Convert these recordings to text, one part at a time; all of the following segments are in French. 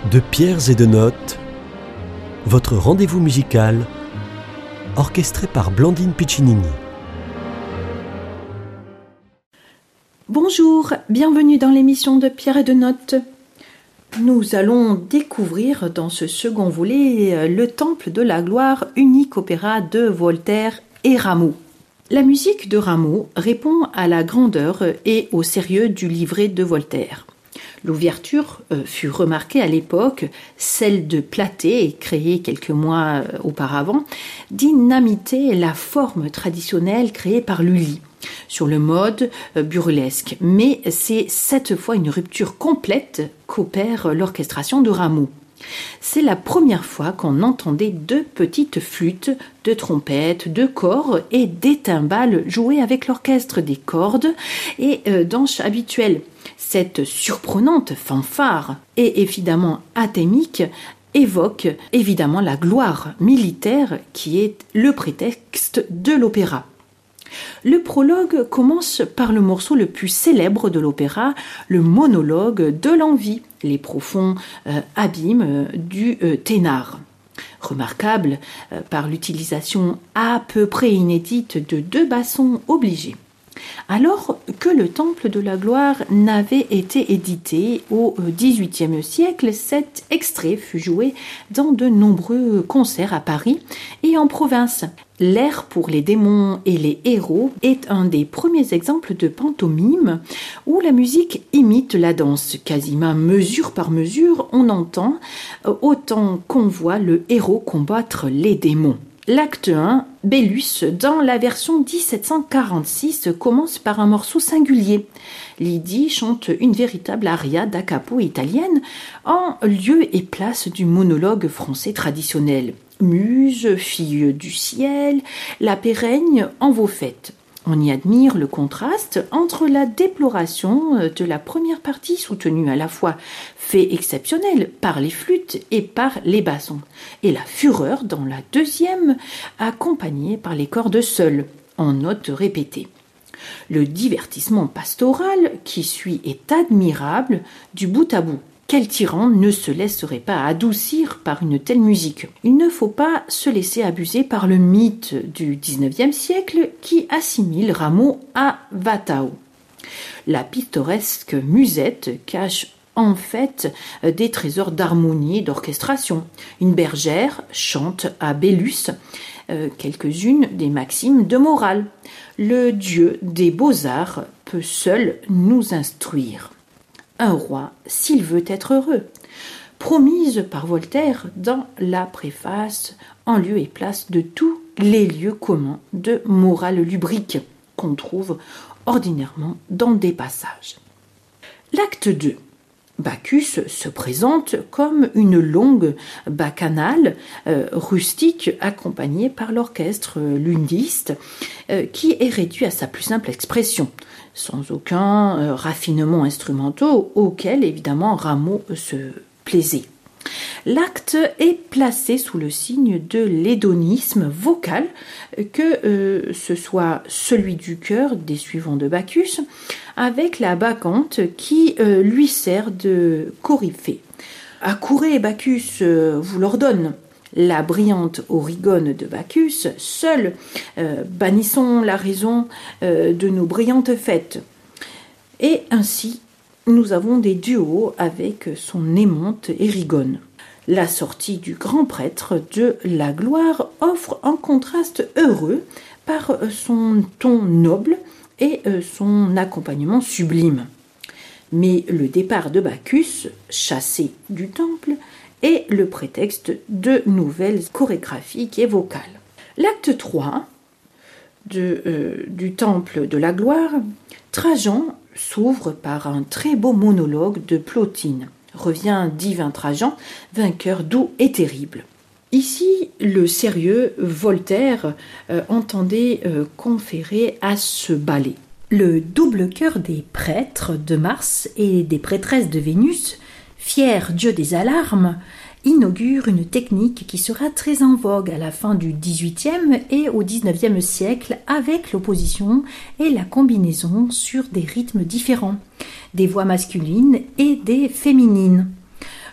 De pierres et de notes, votre rendez-vous musical, orchestré par Blandine Piccinini. Bonjour, bienvenue dans l'émission de Pierres et de notes. Nous allons découvrir dans ce second volet le Temple de la gloire, unique opéra de Voltaire et Rameau. La musique de Rameau répond à la grandeur et au sérieux du livret de Voltaire. L'ouverture fut remarquée à l'époque, celle de Platée, créée quelques mois auparavant, dynamitait la forme traditionnelle créée par Lully, sur le mode burlesque. Mais c'est cette fois une rupture complète qu'opère l'orchestration de Rameau. C'est la première fois qu'on entendait deux petites flûtes, de trompettes, de cors et des timbales jouer avec l'orchestre des cordes et d'anches habituelles. Cette surprenante fanfare et évidemment athémique évoque évidemment la gloire militaire qui est le prétexte de l'opéra. Le prologue commence par le morceau le plus célèbre de l'opéra, le monologue de l'envie, les profonds abîmes du Thénard. Remarquable par l'utilisation à peu près inédite de deux bassons obligés. Alors que le Temple de la gloire n'avait été édité au XVIIIe siècle, cet extrait fut joué dans de nombreux concerts à Paris et en province. L'air pour les démons et les héros est un des premiers exemples de pantomime où la musique imite la danse. Quasiment mesure par mesure, on entend autant qu'on voit le héros combattre les démons. L'acte 1, Bellus, dans la version 1746, commence par un morceau singulier. Lydie chante une véritable aria da capo italienne en lieu et place du monologue français traditionnel. Muse, fille du ciel, la paix règne en vos fêtes. On y admire le contraste entre la déploration de la première partie, soutenue à la fois fait exceptionnel par les flûtes et par les bassons, et la fureur dans la deuxième, accompagnée par les cordes seules, en notes répétées. Le divertissement pastoral qui suit est admirable du bout à bout. Quel tyran ne se laisserait pas adoucir par une telle musique? Il ne faut pas se laisser abuser par le mythe du XIXe siècle qui assimile Rameau à Watteau. La pittoresque musette cache en fait des trésors d'harmonie et d'orchestration. Une bergère chante à Bellus quelques-unes des maximes de morale. Le dieu des beaux-arts peut seul nous instruire. Un roi, s'il veut être heureux, promise par Voltaire dans la préface en lieu et place de tous les lieux communs de morale lubrique qu'on trouve ordinairement dans des passages. L'acte 2. Bacchus se présente comme une longue bacchanale rustique accompagnée par l'orchestre ludiste qui est réduit à sa plus simple expression, sans aucun raffinement instrumentaux auquel évidemment Rameau se plaisait. L'acte est placé sous le signe de l'hédonisme vocal, que ce soit celui du chœur des suivants de Bacchus, avec la bacchante qui lui sert de coryphée. Accourez, Bacchus vous l'ordonne. La brillante origone de Bacchus, seule, bannissons la raison de nos brillantes fêtes. Et ainsi, nous avons des duos avec son aimante Érigone. La sortie du grand prêtre de la gloire offre un contraste heureux par son ton noble et son accompagnement sublime. Mais le départ de Bacchus, chassé du temple, est le prétexte de nouvelles chorégraphiques et vocales. L'acte 3 du temple de la gloire, Trajan s'ouvre par un très beau monologue de Plotine. Revient divin Trajan, vainqueur doux et terrible. Ici, le sérieux Voltaire entendait conférer à ce ballet. Le double chœur des prêtres de Mars et des prêtresses de Vénus, fier dieu des alarmes, inaugure une technique qui sera très en vogue à la fin du XVIIIe et au XIXe siècle avec l'opposition et la combinaison sur des rythmes différents, des voix masculines et des féminines.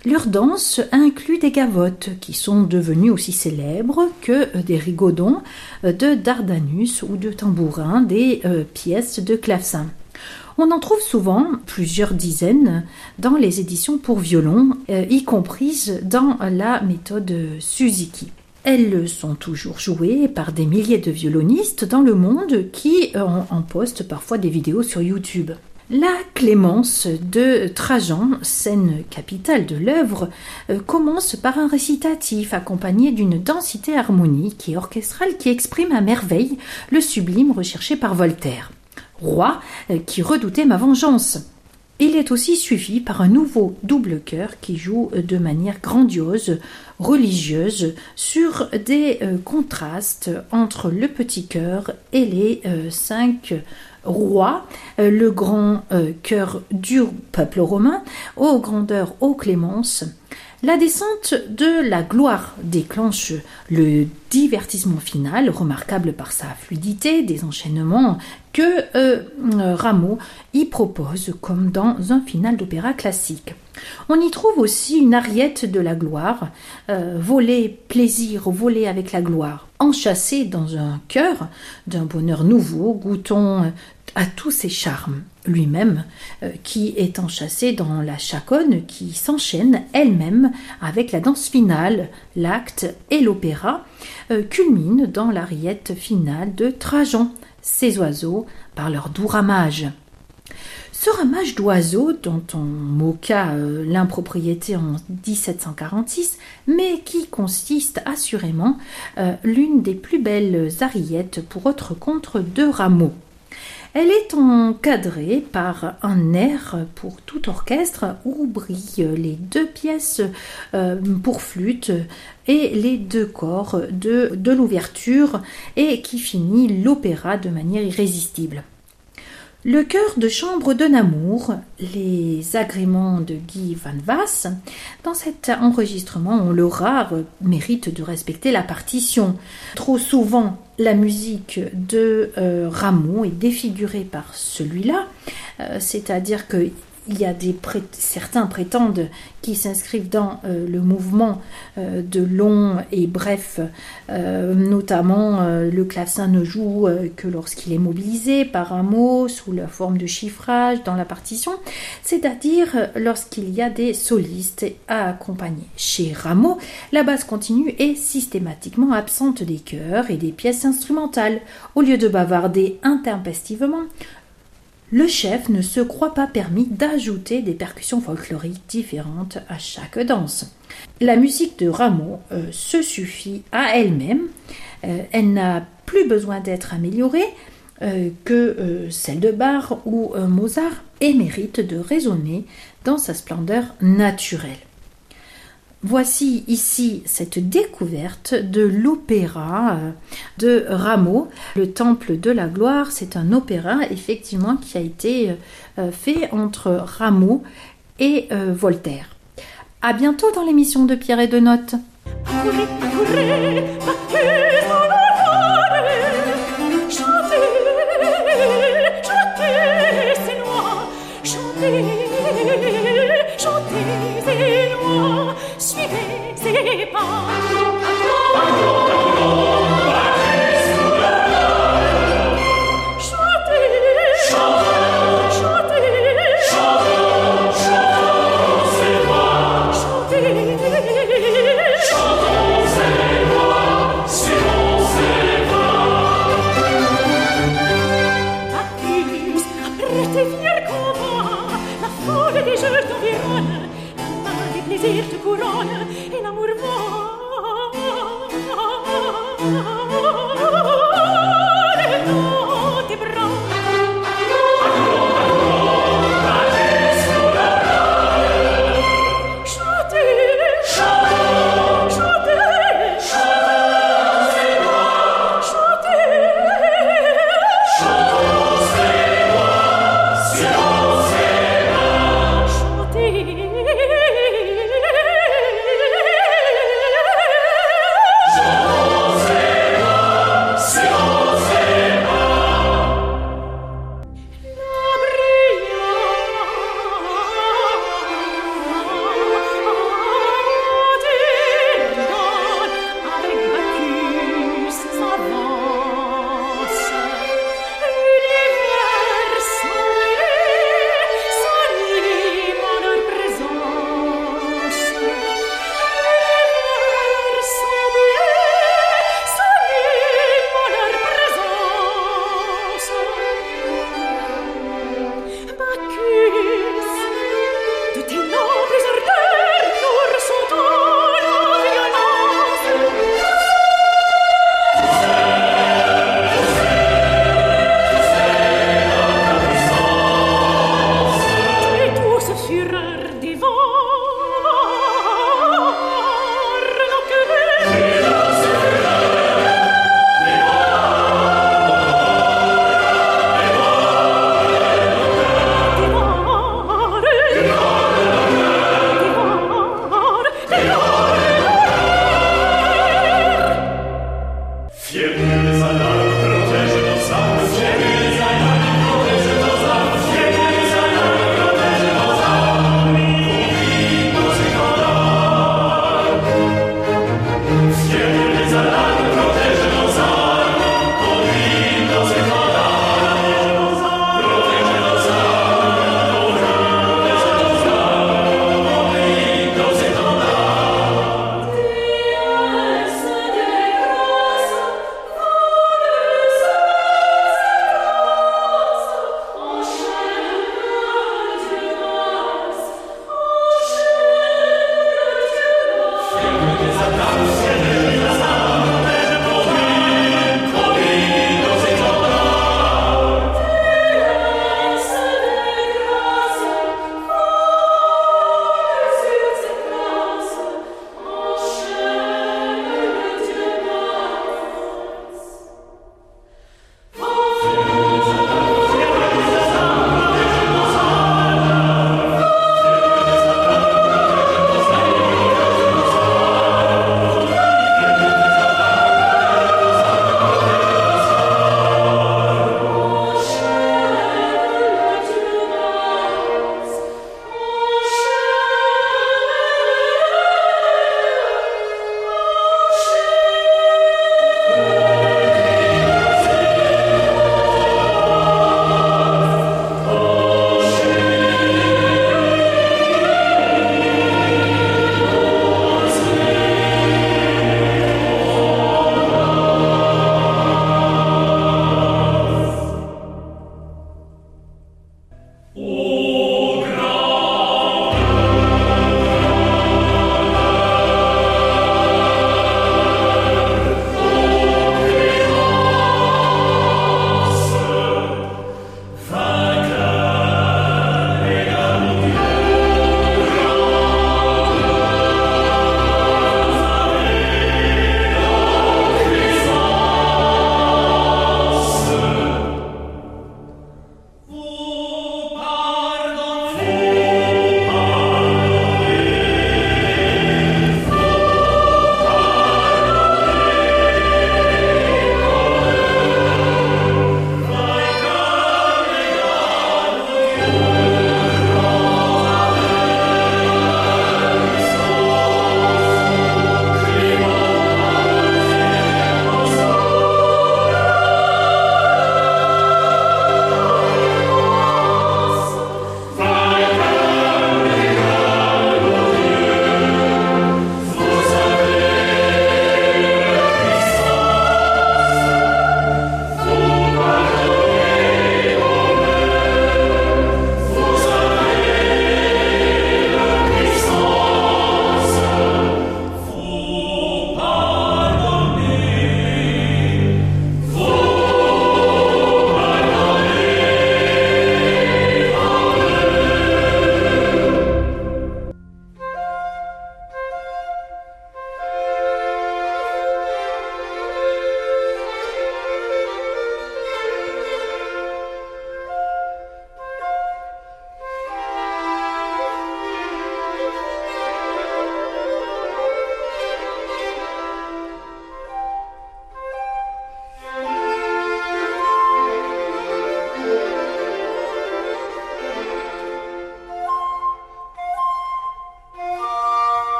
Leur danse inclut des gavottes qui sont devenues aussi célèbres que des rigodons de Dardanus ou de tambourins, des pièces de clavecin. On en trouve souvent plusieurs dizaines dans les éditions pour violon, y comprises dans la méthode Suzuki. Elles sont toujours jouées par des milliers de violonistes dans le monde qui en postent parfois des vidéos sur YouTube. La Clémence de Trajan, scène capitale de l'œuvre, commence par un récitatif accompagné d'une densité harmonique et orchestrale qui exprime à merveille le sublime recherché par Voltaire. Roi qui redoutait ma vengeance. Il est aussi suivi par un nouveau double chœur qui joue de manière grandiose, religieuse, sur des contrastes entre le petit chœur et les 5 rois, le grand chœur du peuple romain, ô grandeur, ô clémence. La descente de la gloire déclenche le divertissement final, remarquable par sa fluidité, des enchaînements que Rameau y propose comme dans un final d'opéra classique. On y trouve aussi une ariette de la gloire, voler plaisir, voler avec la gloire, enchâssé dans un cœur d'un bonheur nouveau, goûtons à tous ses charmes. Lui-même, qui est enchâssé dans la chaconne qui s'enchaîne elle-même avec la danse finale, l'acte et l'opéra, culmine dans l'ariette finale de Trajan, ces oiseaux par leur doux ramage. Ce ramage d'oiseaux, dont on moqua l'impropriété en 1746, mais qui consiste assurément l'une des plus belles ariettes pour autre contre de Rameau. Elle est encadrée par un air pour tout orchestre où brillent les 2 pièces pour flûte et les 2 corps de l'ouverture et qui finit l'opéra de manière irrésistible. Le chœur de chambre de Namur, les agréments de Guy van Waas. Dans cet enregistrement, on le rare mérite de respecter la partition. Trop souvent, la musique de Rameau est défigurée par celui-là, c'est-à-dire que il y a certains prétendent qui s'inscrivent dans le mouvement de long et bref, notamment le clavecin ne joue que lorsqu'il est mobilisé par un mot sous la forme de chiffrage dans la partition, c'est-à-dire lorsqu'il y a des solistes à accompagner. Chez Rameau, la basse continue est systématiquement absente des chœurs et des pièces instrumentales. Au lieu de bavarder intempestivement, le chef ne se croit pas permis d'ajouter des percussions folkloriques différentes à chaque danse. La musique de Rameau se suffit à elle-même, elle n'a plus besoin d'être améliorée que celle de Bach ou Mozart et mérite de résonner dans sa splendeur naturelle. Voici ici cette découverte de l'opéra de Rameau. Le Temple de la Gloire, c'est un opéra effectivement qui a été fait entre Rameau et Voltaire. À bientôt dans l'émission de Pierre et de Notes.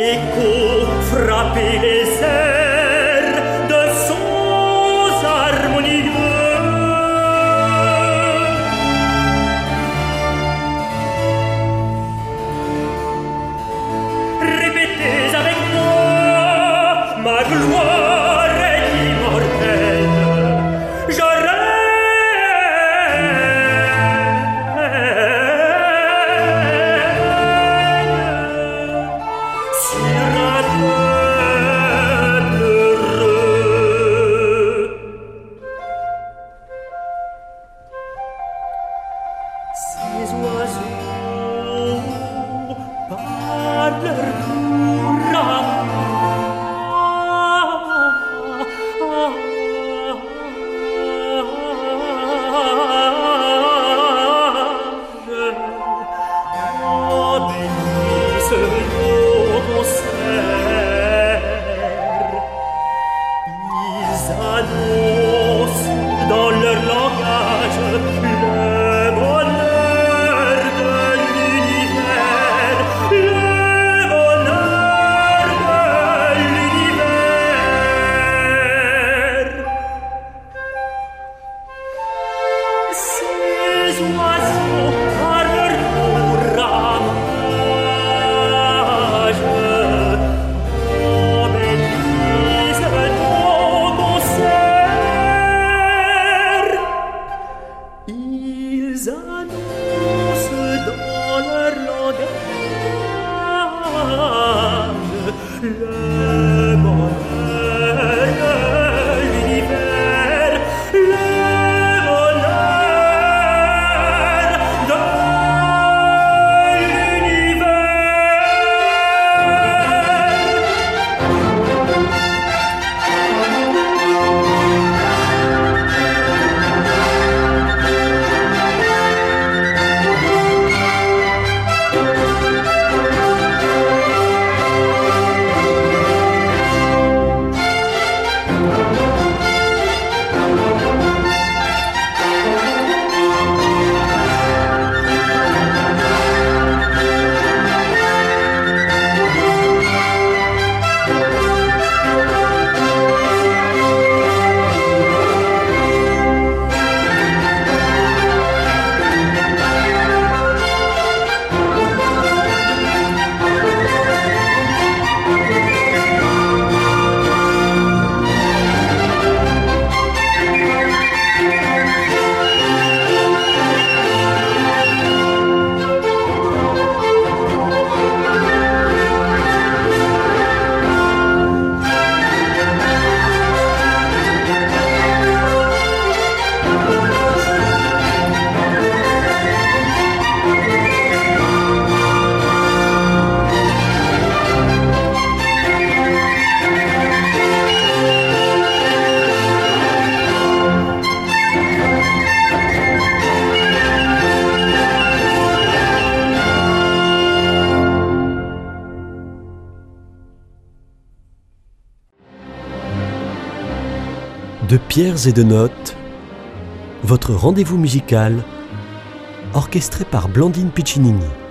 l'écho frappait les airs de sons harmonieux. Répétez avec moi, ma gloire est immortelle. Je ces oiseaux parlent bénissent nos concerts. Ils annoncent dans leur langage le bonheur de l'univers, le bonheur de l'univers. Ces oiseaux parlent nos ramages, bénissent nos concerts. Ils annoncent dans leur langage le bonheur de l'univers, le bonheur de De pierres et de notes, votre rendez-vous musical, orchestré par Blandine Piccinini.